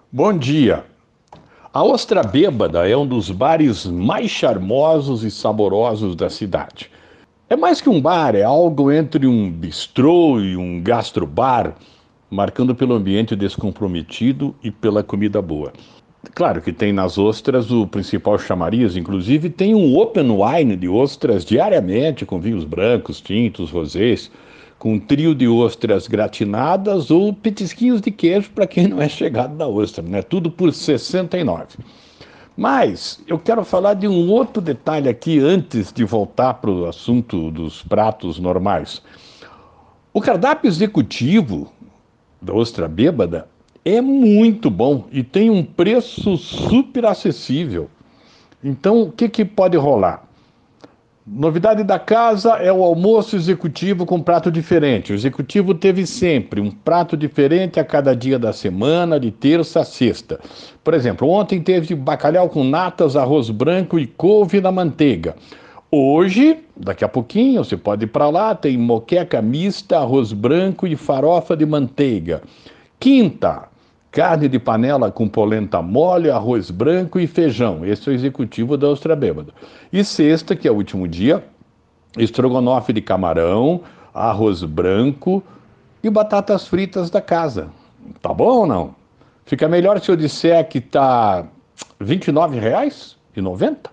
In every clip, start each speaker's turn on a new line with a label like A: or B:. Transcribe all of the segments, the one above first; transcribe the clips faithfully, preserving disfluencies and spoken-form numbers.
A: Bom dia. A Ostra Bêbada é um dos bares mais charmosos e saborosos da cidade. É mais que um bar, é algo entre um bistrô e um gastrobar, marcando pelo ambiente descomprometido e pela comida boa. Claro que tem nas ostras o principal chamariz, inclusive tem um open wine de ostras diariamente, com vinhos brancos, tintos, rosés, com um trio de ostras gratinadas ou petisquinhos de queijo para quem não é chegado da ostra, né? Tudo por sessenta e nove. Mas eu quero falar de um outro detalhe aqui antes de voltar para o assunto dos pratos normais. O cardápio executivo da Ostra Bêbada é muito bom e tem um preço super acessível. Então, o que, que pode rolar? Novidade da casa é o almoço executivo com prato diferente. O executivo teve sempre um prato diferente a cada dia da semana, de terça a sexta. Por exemplo, ontem teve bacalhau com natas, arroz branco e couve na manteiga. Hoje, daqui a pouquinho, você pode ir para lá, tem moqueca mista, arroz branco e farofa de manteiga. Quinta, carne de panela com polenta mole, arroz branco e feijão. Esse é o executivo da Ostra Bêbada. E sexta, que é o último dia, estrogonofe de camarão, arroz branco e batatas fritas da casa. Tá bom ou não? Fica melhor se eu disser que tá vinte e nove reais e noventa.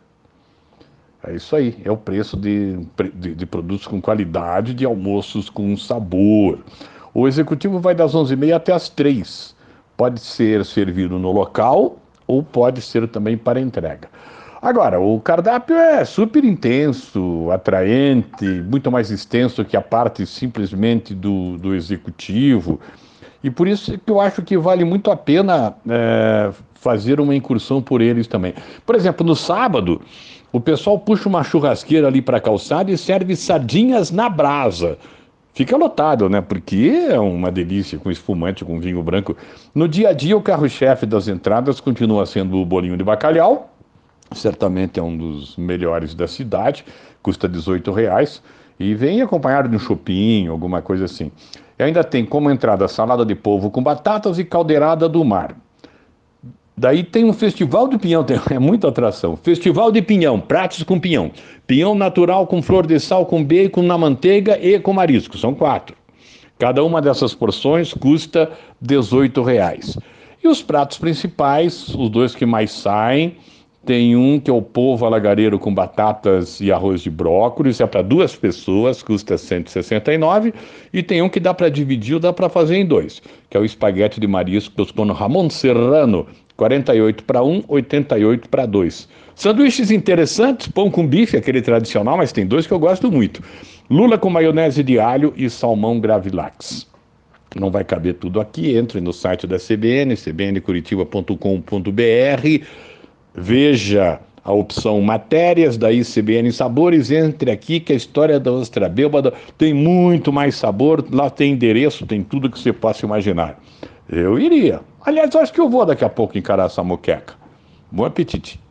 A: É isso aí, é o preço de, de, de produtos com qualidade, de almoços com sabor. O executivo vai das onze e meia até as três. Pode ser servido no local ou pode ser também para entrega. Agora, o cardápio é super intenso, atraente, muito mais extenso que a parte simplesmente do, do executivo. E por isso que eu acho que vale muito a pena é, fazer uma incursão por eles também. Por exemplo, no sábado, o pessoal puxa uma churrasqueira ali para a calçada e serve sardinhas na brasa. Fica lotado, né? Porque é uma delícia com espumante, com vinho branco. No dia a dia, o carro-chefe das entradas continua sendo o bolinho de bacalhau. Certamente é um dos melhores da cidade. Custa dezoito reais. E vem acompanhado de um chopinho, alguma coisa assim. E ainda tem como entrada salada de polvo com batatas e caldeirada do mar. Daí tem um festival de pinhão, tem, é muita atração. Festival de pinhão, pratos com pinhão. Pinhão natural com flor de sal, com bacon na manteiga e com marisco. São quatro. Cada uma dessas porções custa dezoito reais. E os pratos principais, os dois que mais saem, tem um que é o polvo alagareiro com batatas e arroz de brócolis, é para duas pessoas, custa cento e sessenta e nove. E tem um que dá para dividir ou dá para fazer em dois, que é o espaguete de mariscos com Ramon Serrano, quarenta e oito para um, oitenta e oito para dois. Sanduíches interessantes, pão com bife, aquele tradicional, mas tem dois que eu gosto muito. Lula com maionese de alho e salmão Gravilax. Não vai caber tudo aqui, entre no site da C B N, c b n curitiba ponto com ponto b r, veja a opção matérias, daí C B N Sabores, entre aqui que a história da Ostra Bêbada tem muito mais sabor, lá tem endereço, tem tudo que você possa imaginar. Eu iria. Aliás, eu acho que eu vou daqui a pouco encarar essa moqueca. Bom apetite.